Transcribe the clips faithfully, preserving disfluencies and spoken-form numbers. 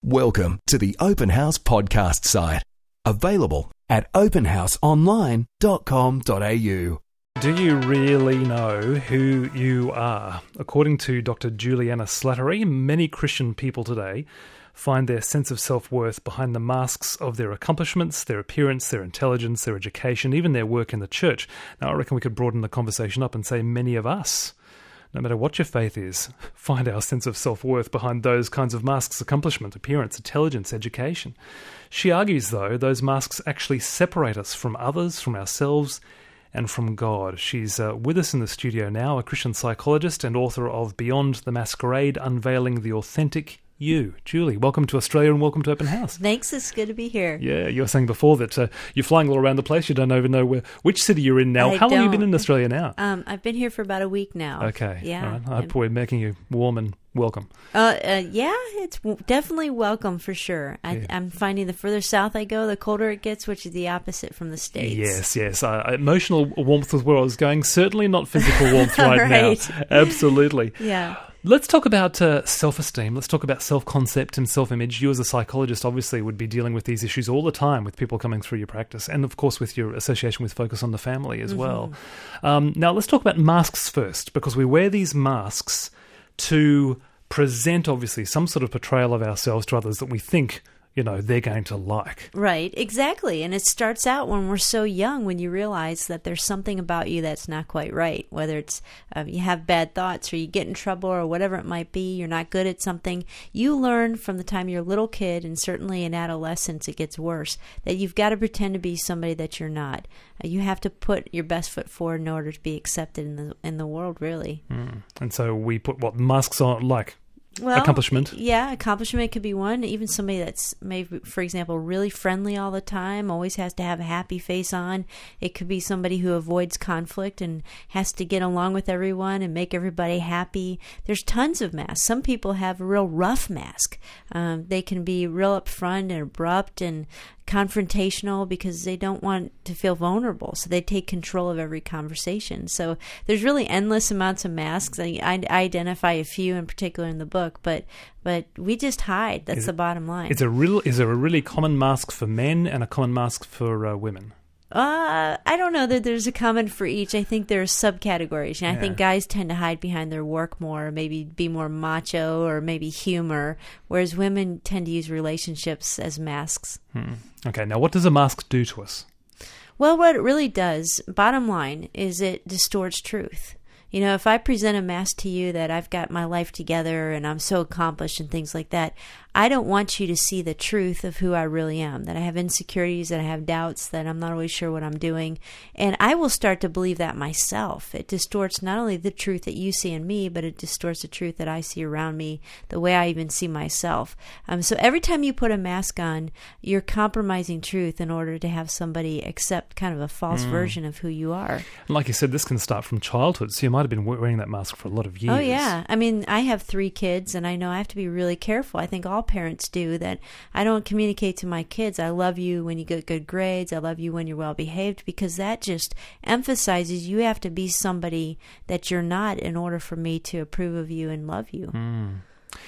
Welcome to the Open House podcast site. Available at open house online dot com dot a u. Do you really know who you are? According to Doctor Juliana Slattery, many Christian people today find their sense of self-worth behind the masks of their accomplishments, their appearance, their intelligence, their education, even their work in the church. Now, I reckon we could broaden the conversation up and say many of us, no matter what your faith is, find our sense of self-worth behind those kinds of masks: accomplishment, appearance, intelligence, education. She argues, though, those masks actually separate us from others, from ourselves, and from God. She's uh, with us in the studio now, a Christian psychologist and author of Beyond the Masquerade, Unveiling the Authentic You. Julie, welcome to Australia and welcome to Open House. Thanks, it's good to be here. Yeah, you were saying before that uh, you're flying all around the place. You don't even know where, which city you're in now. I How long have you don't. been in Australia now? Um, I've been here for about a week now. Okay. Yeah. All right. I hope we're making you warm and welcome. Uh, uh, yeah, it's w- definitely welcome for sure. I, Yeah. I'm finding the further south I go, the colder it gets, which is the opposite from the States. Yes, yes. Uh, emotional warmth was where I was going. Certainly not physical warmth right, Right. now. Absolutely. Yeah. Let's talk about uh, self-esteem. Let's talk about self-concept and self-image. You as a psychologist obviously would be dealing with these issues all the time with people coming through your practice, and of course with your association with Focus on the Family as Mm-hmm. well. Um, now let's talk about masks first, because we wear these masks to present obviously some sort of portrayal of ourselves to others that we think, you know, they're going to like. Right, exactly. And it starts out when we're so young, when you realize that there's something about you that's not quite right, whether it's um, you have bad thoughts or you get in trouble or whatever it might be, you're not good at something. You learn from the time you're a little kid, and certainly in adolescence it gets worse, that you've got to pretend to be somebody that you're not. Uh, you have to put your best foot forward in order to be accepted in the in the world, really. Mm. And so we put what masks on, like Well, accomplishment. Yeah, accomplishment could be one. Even somebody that's maybe, for example, really friendly all the time, always has to have a happy face on. It could be somebody who avoids conflict and has to get along with everyone and make everybody happy. There's tons of masks. Some people have a real rough mask. Um, they can be real upfront and abrupt and confrontational because they don't want to feel vulnerable, so they take control of every conversation. So there's really endless amounts of masks. I, I identify a few in particular in the book, but but we just hide. That's Is the it- bottom line. Is, a real, is there a really common mask for men and a common mask for uh, women? Uh, I don't know that there's a common for each. I think there's subcategories. And I Yeah. think guys tend to hide behind their work more, maybe be more macho or maybe humor, whereas women tend to use relationships as masks. Hmm. Okay, now what does a mask do to us? Well, what it really does, bottom line, is it distorts truth. You know, if I present a mask to you that I've got my life together and I'm so accomplished and things like that, I don't want you to see the truth of who I really am, that I have insecurities, that I have doubts, that I'm not always sure what I'm doing. And I will start to believe that myself. It distorts not only the truth that you see in me, but it distorts the truth that I see around me, the way I even see myself. Um, so every time you put a mask on, you're compromising truth in order to have somebody accept kind of a false Mm. version of who you are. And like you said, this can start from childhood, so you might have been wearing that mask for a lot of years. Oh, yeah. I mean, I have three kids, and I know I have to be really careful. I think all parents do, that I don't communicate to my kids, I love you when you get good grades, I love you when you're well behaved, because that just emphasizes you have to be somebody that you're not in order for me to approve of you and love you. Mm.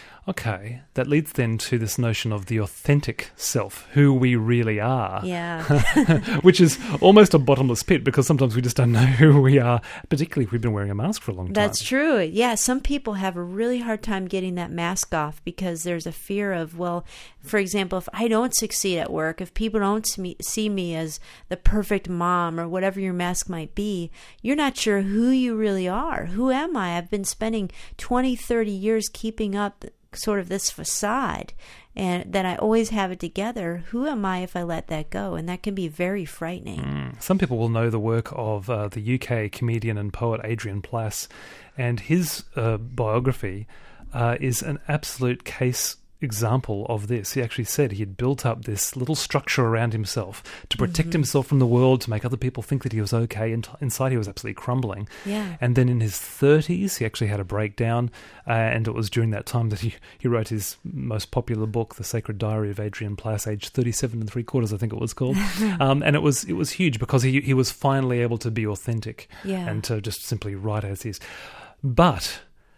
Okay, that leads then to this notion of the authentic self, who we really are. Yeah. Which is almost a bottomless pit, because sometimes we just don't know who we are, particularly if we've been wearing a mask for a long time. That's true. Yeah, some people have a really hard time getting that mask off because there's a fear of, well, for example, if I don't succeed at work, if people don't see me, see me as the perfect mom or whatever your mask might be, you're not sure who you really are. Who am I? I've been spending twenty, thirty years keeping up sort of this facade and that I always have it together. Who am I if I let that go? And that can be very frightening. Mm. Some people will know the work of uh, the U K comedian and poet Adrian Plass, and his uh, biography uh, is an absolute case example of this. He actually said he had built up this little structure around himself to protect Mm-hmm. himself from the world, to make other people think that he was okay, and inside he was absolutely crumbling. Yeah. And then in his thirties, he actually had a breakdown, uh, and it was during that time that he, he wrote his most popular book, The Sacred Diary of Adrian Plass, age thirty-seven and three quarters, I think it was called. um, and it was it was huge because he he was finally able to be authentic Yeah. and to just simply write as is. But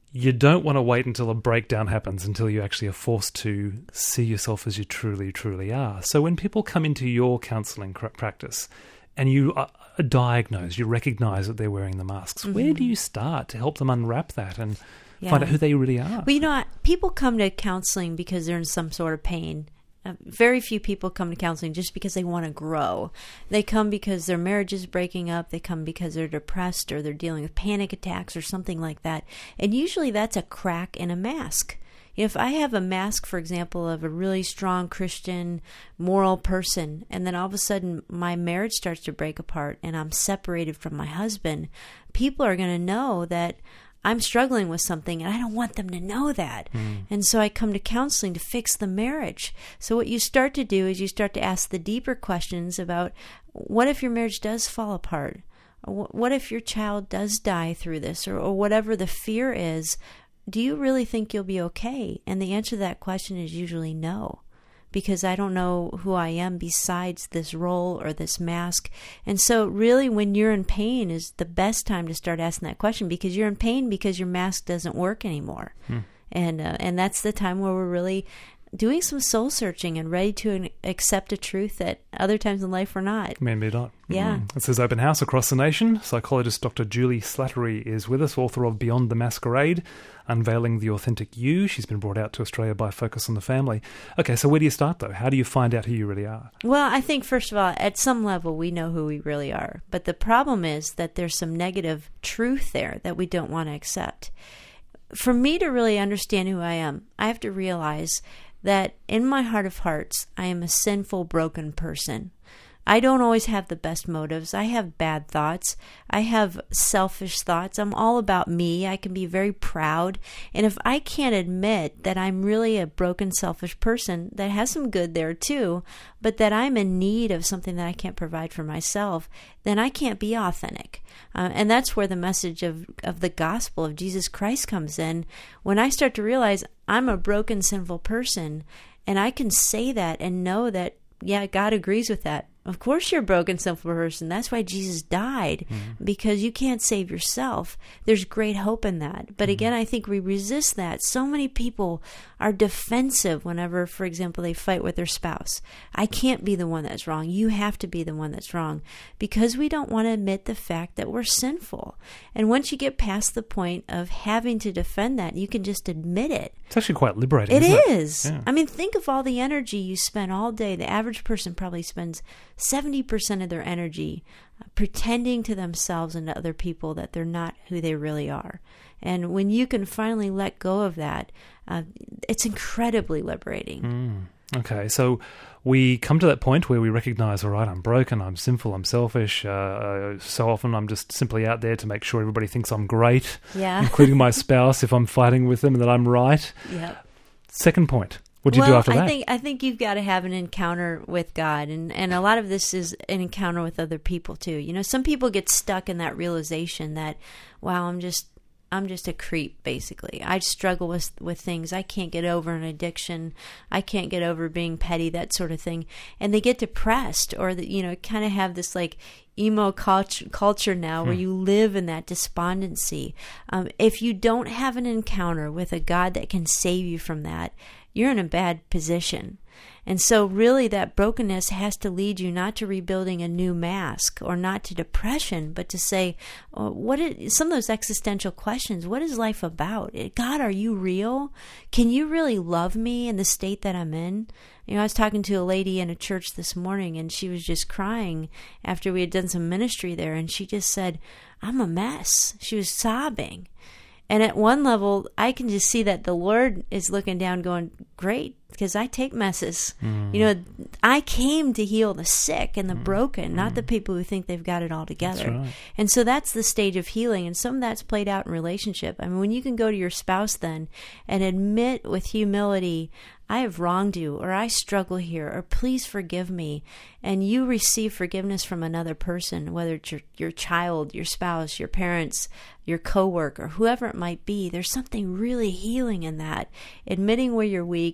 you don't want to wait until a breakdown happens, until you actually are forced to see yourself as you truly, truly are. So when people come into your counselling practice and you are diagnosed, you recognise that they're wearing the masks, mm-hmm. where do you start to help them unwrap that and yeah. find out who they really are? Well, you know, people come to counselling because they're in some sort of pain. Uh, very few people come to counseling just because they want to grow. They come because their marriage is breaking up. They come because they're depressed or they're dealing with panic attacks or something like that. And usually that's a crack in a mask. If I have a mask, for example, of a really strong Christian, moral person, and then all of a sudden my marriage starts to break apart and I'm separated from my husband, people are going to know that I'm struggling with something and I don't want them to know that. Mm. And so I come to counseling to fix the marriage. So what you start to do is you start to ask the deeper questions about what if your marriage does fall apart? Or what if your child does die through this? Or, or whatever the fear is, do you really think you'll be okay? And the answer to that question is usually no. Because I don't know who I am besides this role or this mask. And so really when you're in pain is the best time to start asking that question, because you're in pain because your mask doesn't work anymore. Hmm. And uh, and that's the time where we're really doing some soul searching and ready to accept a truth that other times in life we're not. Maybe not. Yeah. Mm. It says Open House across the nation. Psychologist Doctor Julie Slattery is with us, author of Beyond the Masquerade, Unveiling the Authentic You. She's been brought out to Australia by Focus on the Family. Okay, so where do you start, though? How do you find out who you really are? Well, I think, first of all, at some level, we know who we really are. But the problem is that there's some negative truth there that we don't want to accept. For me to really understand who I am, I have to realize that in my heart of hearts, I am a sinful, broken person. I don't always have the best motives. I have bad thoughts. I have selfish thoughts. I'm all about me. I can be very proud. And if I can't admit that I'm really a broken, selfish person that has some good there too, but that I'm in need of something that I can't provide for myself, then I can't be authentic. Uh, and that's where the message of, of the gospel of Jesus Christ comes in. When I start to realize I'm a broken, sinful person, and I can say that and know that, yeah, God agrees with that. Of course you're a broken, sinful person. That's why Jesus died, mm-hmm. because you can't save yourself. There's great hope in that. But mm-hmm. again, I think we resist that. So many people are defensive whenever, for example, they fight with their spouse. I can't be the one that's wrong. You have to be the one that's wrong, because we don't want to admit the fact that we're sinful. And once you get past the point of having to defend that, you can just admit it. It's actually quite liberating. It isn't is. It? Yeah. I mean, think of all the energy you spend all day. The average person probably spends seventy percent of their energy uh, pretending to themselves and to other people that they're not who they really are. And when you can finally let go of that, uh, it's incredibly liberating. Mm. Okay, so we come to that point where we recognize, all right, I'm broken, I'm sinful, I'm selfish. Uh, uh, so often I'm just simply out there to make sure everybody thinks I'm great, yeah. including my spouse if I'm fighting with them and that I'm right. Yep. Second point. What do you well, do after that? I think I think you've got to have an encounter with God, and, and a lot of this is an encounter with other people too. You know, some people get stuck in that realization that, wow, I'm just I'm just a creep, basically. I struggle with with things. I can't get over an addiction. I can't get over being petty, that sort of thing. And they get depressed, or that, you know, kind of have this like emo culture, culture now where you live in that despondency. Um, if you don't have an encounter with a God that can save you from that, you're in a bad position. And so really that brokenness has to lead you not to rebuilding a new mask or not to depression, but to say, oh, what is, some of those existential questions, what is life about? God, are you real? Can you really love me in the state that I'm in? You know, I was talking to a lady in a church this morning, and she was just crying after we had done some ministry there, and she just said, I'm a mess. She was sobbing. And at one level, I can just see that the Lord is looking down going, great, because I take messes. Mm. You know, I came to heal the sick and the mm. broken, not mm. the people who think they've got it all together. That's right. And so that's the stage of healing. And some of that's played out in relationship. I mean, when you can go to your spouse then and admit with humility, I have wronged you, or I struggle here, or please forgive me, and you receive forgiveness from another person, whether it's your, your child, your spouse, your parents, your coworker, whoever it might be, there's something really healing in that. Admitting where you're weak and being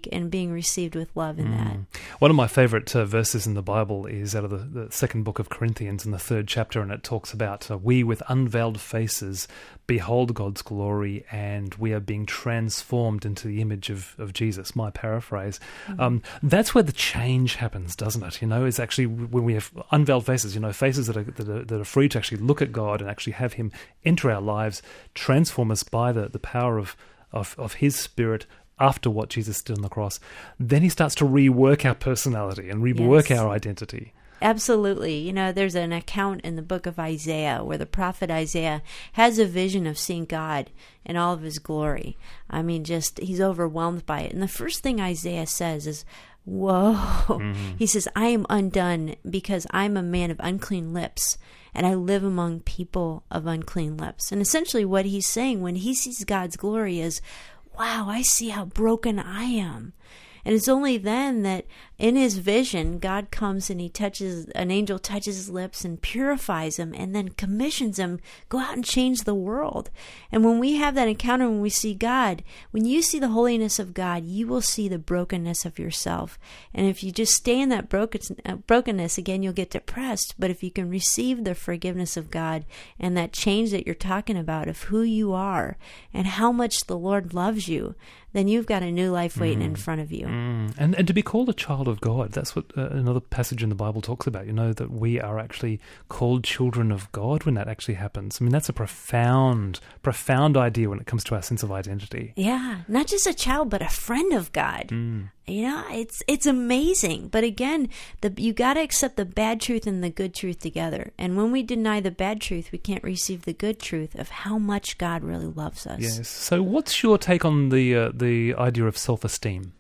being received with love in mm. that. One of my favorite uh, verses in the Bible is out of the, the second book of Corinthians in the third chapter, and it talks about uh, we with unveiled faces behold God's glory, and we are being transformed into the image of, of Jesus, my paraphrase. Mm. Um, that's where the change happens, doesn't it? You know, it's actually when we have unveiled faces, you know, faces that are, that are, that are free to actually look at God and actually have him enter our lives, transform us by the, the power of, of, of his Spirit after what Jesus did on the cross. Then he starts to rework our personality and rework yes. our identity. Absolutely. You know, there's an account in the book of Isaiah where the prophet Isaiah has a vision of seeing God in all of his glory. I mean, just, he's overwhelmed by it. And the first thing Isaiah says is, whoa. Mm-hmm. He says, I am undone because I'm a man of unclean lips, and I live among people of unclean lips. And essentially what he's saying when he sees God's glory is, wow, I see how broken I am. And it's only then that in his vision, God comes and he touches, an angel touches his lips and purifies him and then commissions him, go out and change the world. And when we have that encounter, when we see God, when you see the holiness of God, you will see the brokenness of yourself. And if you just stay in that broken, uh, brokenness, again, you'll get depressed. But if you can receive the forgiveness of God and that change that you're talking about of who you are and how much the Lord loves you, then you've got a new life waiting mm. in front of you. Mm. And and to be called a child of God, that's what uh, another passage in the Bible talks about, you know, that we are actually called children of God when that actually happens. I mean, that's a profound, profound idea when it comes to our sense of identity. Yeah, not just a child, but a friend of God. Mm. You know, it's it's amazing. But again, the you got to accept the bad truth and the good truth together. And when we deny the bad truth, we can't receive the good truth of how much God really loves us. Yes. So what's your take on the uh, the idea of self-esteem?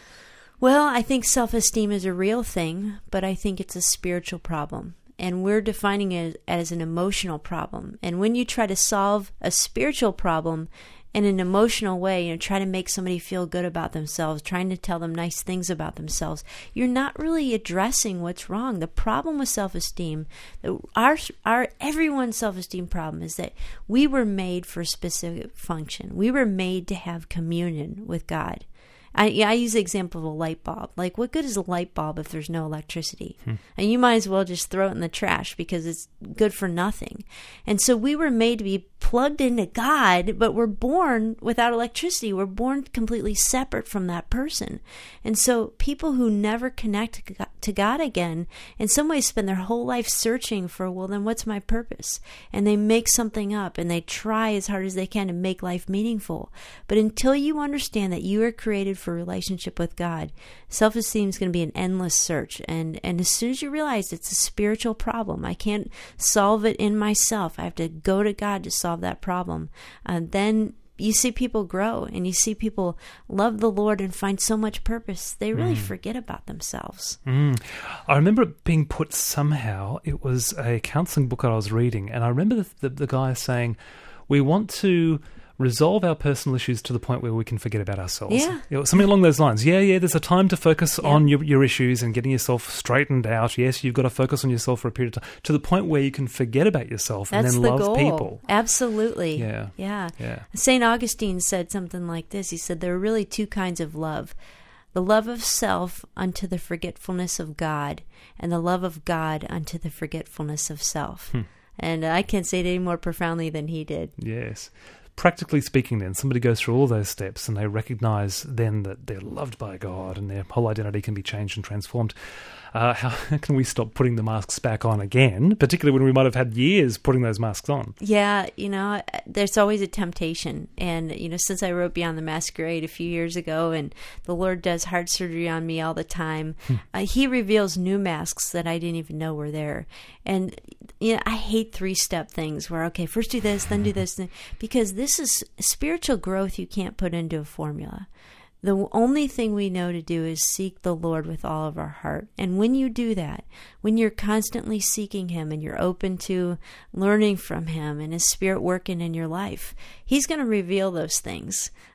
Well, I think self-esteem is a real thing, but I think it's a spiritual problem. And we're defining it as an emotional problem. And when you try to solve a spiritual problem in an emotional way, you know, try to make somebody feel good about themselves, trying to tell them nice things about themselves, you're not really addressing what's wrong. The problem with self-esteem, our our everyone's self-esteem problem is that we were made for a specific function. We were made to have communion with God. I, I use the example of a light bulb. Like, what good is a light bulb if there's no electricity? Hmm. And you might as well just throw it in the trash because it's good for nothing. And so we were made to be plugged into God, but we're born without electricity. We're born completely separate from that person. And so people who never connect to God again, in some ways spend their whole life searching for, well, then what's my purpose? And they make something up and they try as hard as they can to make life meaningful. But until you understand that you are created for relationship with God, self-esteem is going to be an endless search. And, and as soon as you realize it's a spiritual problem, I can't solve it in myself. I have to go to God to solve that problem. Uh, then you see people grow and you see people love the Lord and find so much purpose. They really mm. forget about themselves. Mm. I remember it being put somehow, it was a counseling book that I was reading, and I remember the, the, the guy saying, we want to resolve our personal issues to the point where we can forget about ourselves. Yeah. You know, something along those lines. Yeah, yeah, there's a time to focus yeah. on your, your issues and getting yourself straightened out. Yes, you've got to focus on yourself for a period of time, to the point where you can forget about yourself That's and then the love goal. people. Absolutely. Yeah. Yeah. Yeah. Saint Augustine said something like this. He said, there are really two kinds of love. The love of self unto the forgetfulness of God, and the love of God unto the forgetfulness of self. Hmm. And I can't say it any more profoundly than he did. Yes. Practically speaking, then, somebody goes through all those steps and they recognize then that they're loved by God and their whole identity can be changed and transformed. Uh, how can we stop putting the masks back on again, particularly when we might have had years putting those masks on? Yeah, you know, there's always a temptation. And, you know, since I wrote Beyond the Masquerade a few years ago, and the Lord does heart surgery on me all the time, hmm. uh, he reveals new masks that I didn't even know were there. And, you know, I hate three-step things where, okay, first do this, then do this, because this is spiritual growth you can't put into a formula. The only thing we know to do is seek the Lord with all of our heart. And when you do that, when you're constantly seeking Him and you're open to learning from Him and His Spirit working in your life, He's going to reveal those things.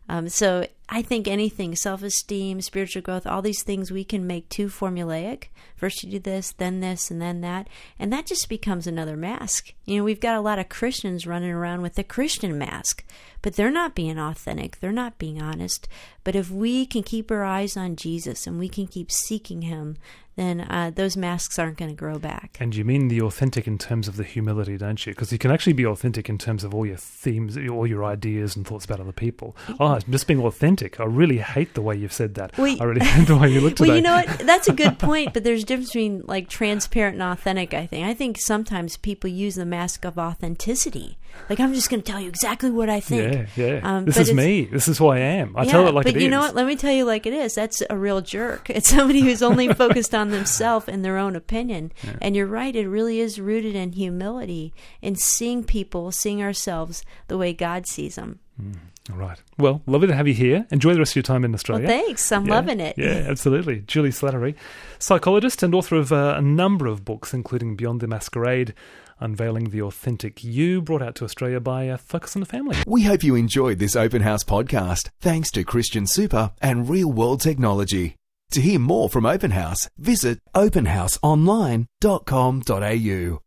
Um, so I think anything, self-esteem, spiritual growth, all these things we can make too formulaic. First you do this, then this, and then that. And that just becomes another mask. You know, we've got a lot of Christians running around with the Christian mask, but they're not being authentic. They're not being honest. But if we can keep our eyes on Jesus and we can keep seeking him, then uh, those masks aren't going to grow back. And you mean the authentic in terms of the humility, don't you? Because you can actually be authentic in terms of all your themes, all your ideas and thoughts about other people. Oh, I'm just being authentic. I really hate the way you've said that. Well, I really hate the way you look today. Well, you know what? That's a good point, but there's a difference between like transparent and authentic, I think. I think sometimes people use the mask of authenticity. Like, I'm just going to tell you exactly what I think. Yeah, yeah. Um, this is me. This is who I am. I yeah, tell it like it is. But you know what? Let me tell you like it is. That's a real jerk. It's somebody who's only focused on themselves and their own opinion. Yeah. And you're right. It really is rooted in humility, in seeing people, seeing ourselves the way God sees them. Mm. All right. Well, lovely to have you here. Enjoy the rest of your time in Australia. Well, thanks. I'm yeah, loving it. Yeah, absolutely. Julie Slattery, psychologist and author of uh, a number of books, including Beyond the Masquerade, Unveiling the Authentic You, brought out to Australia by uh, Focus on the Family. We hope you enjoyed this Open House podcast, thanks to Christian Super and Real World Technology. To hear more from Open House, visit open house online dot com dot a u.